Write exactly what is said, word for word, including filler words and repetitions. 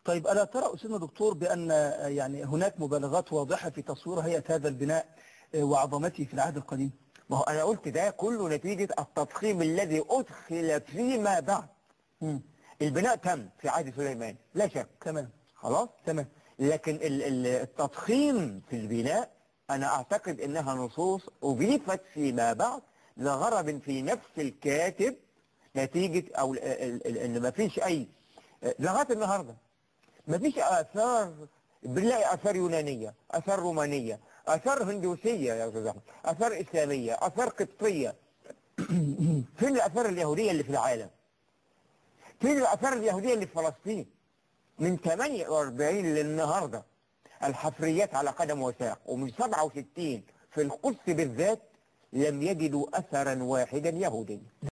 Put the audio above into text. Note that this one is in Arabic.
طيب ألا ترى أستاذنا دكتور بأن يعني هناك مبالغات واضحة في تصوير هيئة هذا البناء وعظمته في العهد القديم؟ ما هو أنا قلت ده كله نتيجة التضخيم الذي أدخل فيما بعد. مم. البناء تم في عهد سليمان لا شك، تمام خلاص تمام. لكن ال- ال- التضخيم في البناء أنا أعتقد أنها نصوص أضيفت فيما بعد لغرض في نفس الكاتب، نتيجة أو ال- ال- ال- أن ما فيش أي لغاية النهاردة ما فيش آثار. بنلاقي آثار يونانية، آثار رومانية، آثار هندوسية يا أستاذ أحمد، آثار إسلامية، آثار قبطية. فين الآثار اليهودية اللي في العالم؟ فين الآثار اليهودية اللي في فلسطين؟ من ثمانية وأربعين للنهاردة الحفريات على قدم وساق، ومن سبعة وستين في القدس بالذات لم يجدوا أثرا واحدا يهوديا.